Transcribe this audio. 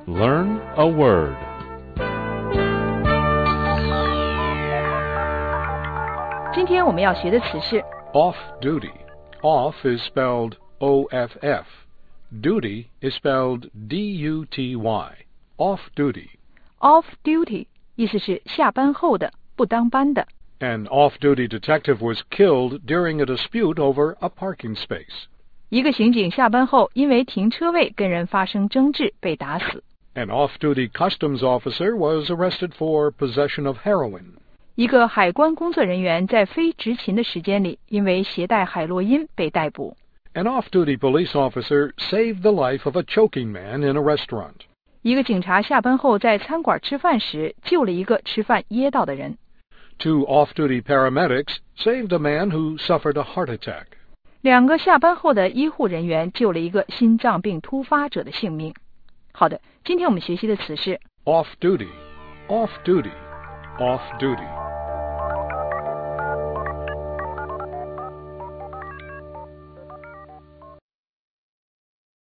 Learn a word. 今天我们要学的词是 Off-duty. Off is spelled O-F-F. Duty is spelled D-U-T-Y. Off-duty. off duty， 意思是下班后的，不当班的。 An off-duty detective was killed during a dispute over a parking space. 一个刑警下班后因为停车位跟人发生争执被打死。 An off-duty customs officer was arrested for possession of heroin. 一个海关工作人员在非执勤的时间里因为携带海洛因被逮捕。 An off-duty police officer saved the life of a choking man in a restaurant. 一个警察下班后在餐馆吃饭时救了一个吃饭噎到的人。 Two off-duty paramedics saved a man who suffered a heart attack. 两个下班后的医护人员救了一个心脏病突发者的性命。好的，今天我们学习的词是 Off-duty, off-duty, off-duty.